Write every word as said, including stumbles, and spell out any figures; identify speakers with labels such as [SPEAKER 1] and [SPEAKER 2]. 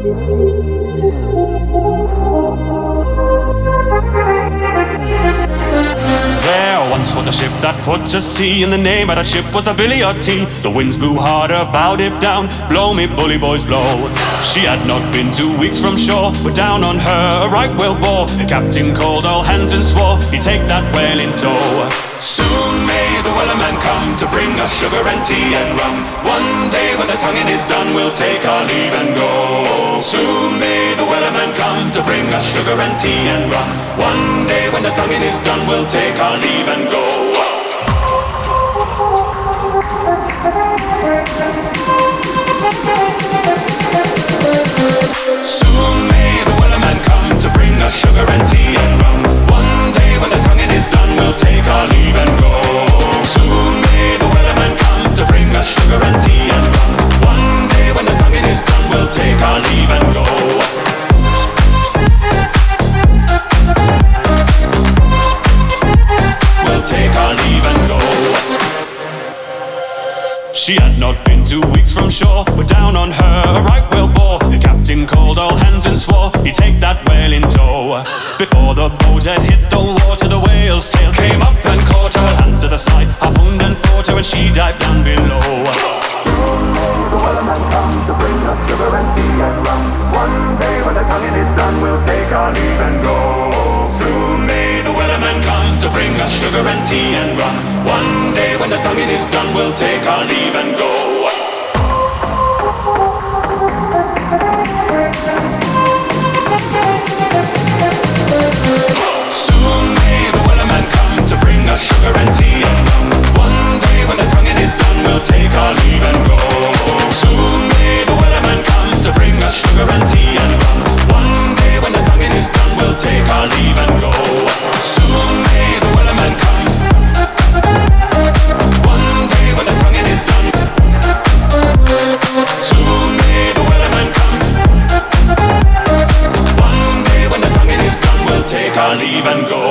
[SPEAKER 1] There once was a ship that put to sea, and the name of that ship was the Billy O' Tea. The winds blew harder, bowed it down, blow me bully boys blow. She had not been two weeks from shore, but down on her a right whale bore. The captain called all hands and swore he'd take that whale in tow. Soon may the wellerman come to bring us sugar and tea and rum. One day when the tonguing is done, we'll take our leave and go. Soon may the wellerman come to bring us sugar and tea and rum. One day when the tonguing is done, we'll take our leave and go. Soon may the wellerman come to bring us sugar and tea and rum. One day when the tonguing is done, we'll take our leave and go. Soon may the wellerman come to bring us sugar and tea and rum. One day when the tonguing is done, we'll take our leave and go. We'll take our leave and go. She had not been two weeks from shore, but down on her a right whale bore. The captain called all hands and swore he'd take that whale in tow. Before the boat had hit the water, the whale's tail came up and caught her. Hands to the side, harpooned and fought her, and she dived down below. Soon may the wellerman come to bring us sugar and tea and rum. One day when the tonguing is done, we'll take our leave and go. Soon may the wellerman come to bring us sugar and tea and rum. One day when the tonguing is done, we'll take our leave and go. Soon may the wellerman come to bring us sugar and tea and rum. One day when the tonguing is done, we'll take our leave and go. Soon may the wellerman come to bring us sugar and tea and rum. One day when the tonguing is done, we'll take our leave and go. Soon may the wellerman come. One day when the tonguing is done. Soon may the wellerman come. One day when the tonguing is done, we'll take our leave and go.